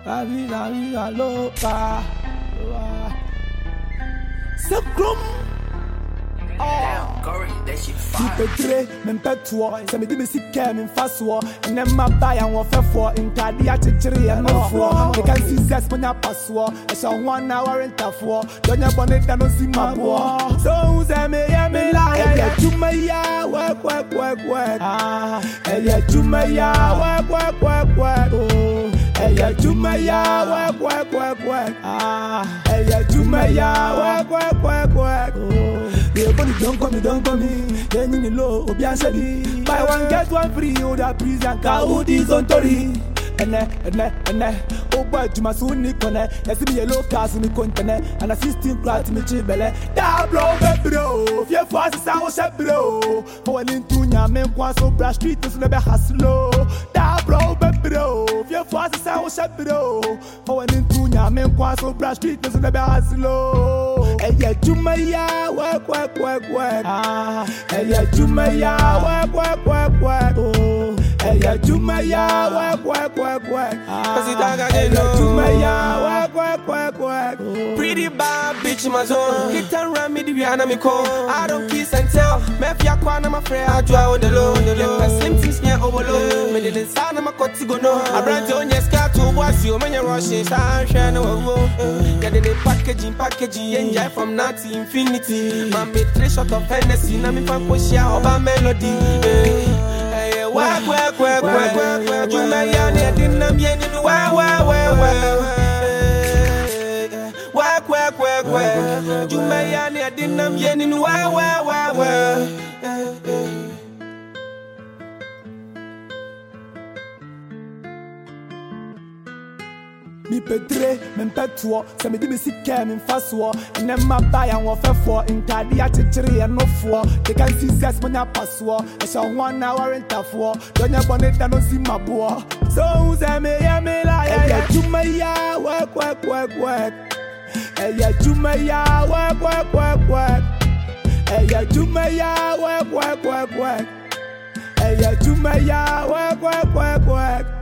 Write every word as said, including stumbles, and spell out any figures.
La vida, vida loca. C'est comme Petre, men petuo, se me di me sike, men fasuo. Ne ma buy and one fefo, in kadia chichiri and no for. They can see zest when I passwo. I shall one hour in tafo. Don't you bonnet that don't see my boy. So say me, yeah, me lie. Yeah, to my ya, work, work, work, work. Ah, yeah, to my ya, work, work, work, work. Oh, yeah, to my ya, work, work, work, work. Ah, yeah, to my ya, work, work, work, work. Oh, yeah, but don't come, don't come me. Then you know, Obian said, buy one get one free. Oh, that prison car, oh, this on Tori. And eh, and eh, and eh. Oh, boy, you must soon nick on it. Let's see a low class in the continent. And a system class in the chibele. Da blow, bro. If you're fast, I was a bro. For an intunia, men was so brush street is never haslow. Da blow, bro. If you're fast, I was a bro. For an intunia, men was so brush street is never haslow. Hey, yeah, Jumaya, work, work, work, work. Ah, hey, yeah, Jumaya, work, work, work, work. Oh, hey, yeah, Jumaya, work, work, work, work. Ah, hey, yeah, Jumaya, work, work, work, work. Oh. Pretty bad bitch in my zone. Hit and run me the way and me call. I don't kiss and tell. Mafia kwana my friend. I draw on the low, the low. My slim things near overload. Me didn't sign on my cotty go no. I brought on your scar to watch you when you're rushing. Star shine no. Get the packaging, packaging, enjoy from now to infinity. My made three shot of Hennessy. Now me fan push ya over melody. Hey, work, work, work, work, work, work. You may have near dinner, me and you work, work, work, work. Work, work, work, work. You may have near dinner, me and you work, work, work, work. Me Petre, men petuo, se me di me sike, men fasuo. Ne ma buy and one fefo, in kadia chichiri and no for. They can see zest when I passwo. I shall one hour in tafo. Don't you bonnet that don't see my boy. So say me, yeah, me lie. Yeah, to my ya, work, work, work, work. Hey, yeah, to my ya, work, work, work, work. Hey, yeah, to my ya, work, work, work, work. Hey, yeah, to my ya, work, work, work, work.